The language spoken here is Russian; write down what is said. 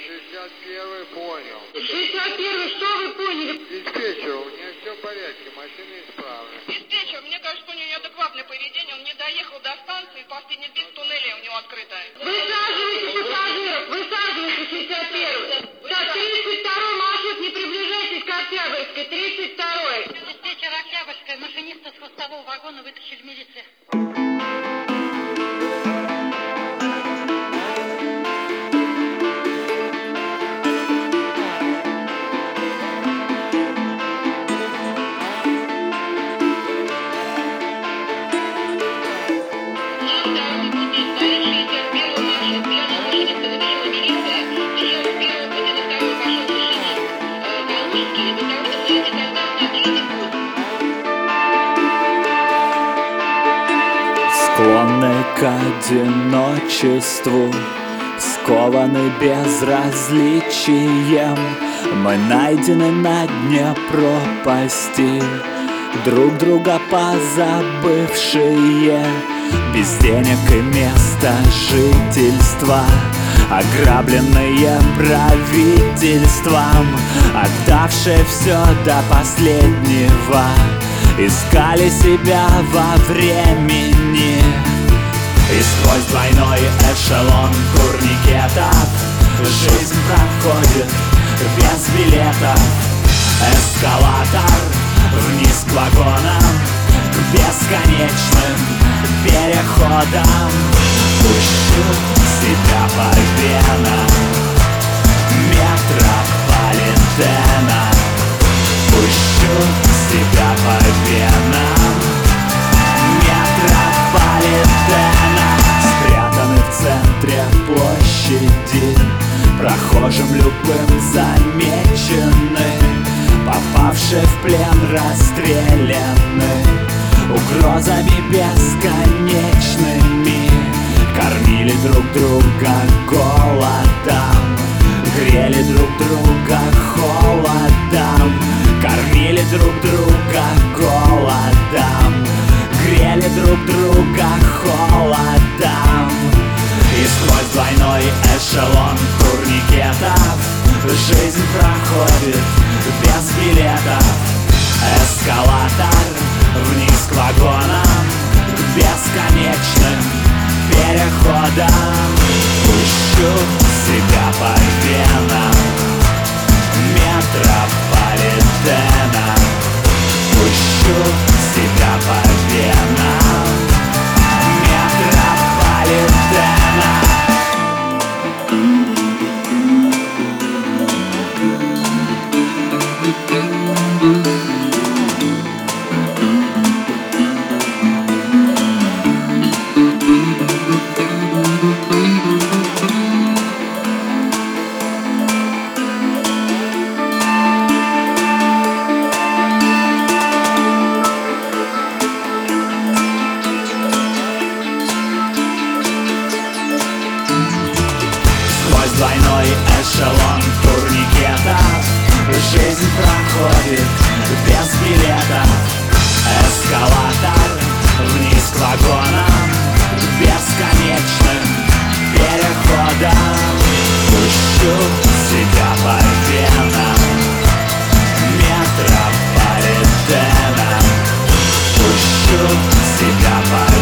61-й понял. 61-й, что вы поняли? Диспетчер, у меня все в порядке, машина исправна. Диспетчер, мне кажется, у него неадекватное поведение. Он не доехал до станции, последний дверь в туннеле у него открытая. Высаживайте пассажиров, высаживайте 61-й. Так, 32-й маршрут, не приближайтесь к Октябрьской, 32-й. Диспетчер Октябрьская, машиниста с хвостового вагона вытащили милиция. Склонны к одиночеству, скованы безразличием. Мы найдены на дне пропасти, друг друга позабывшие, без денег и места жительства, ограбленные правительством, отдавшие все до последнего, искали себя во времени. И сквозь двойной эшелон турникетов жизнь проходит без билетов. Эскалатор вниз к вагонам, к бесконечным переходам. Пущу себя по венам метрополитена, пущу себя по венам метрополитена. Спрятаны в центре площади, прохожим любым замечены, попавшие в плен расстреляны угрозами бесконечными. Кормили друг друга голодом, грели друг друга холодом. Кормили друг друга голодом, грели друг друга холодом. И сквозь двойной эшелон турникетов жизнь проходит без билетов. Эскалатор вниз к вагонам, к бесконечным переходам. Пущу себя по венам метрополитена, пущу себя по венам метрополитена. Двойной эшелон турникетов жизнь проходит без билетов. Эскалатор вниз к вагонам, к бесконечным переходам. Пущу себя по венам метрополитена, пущу себя по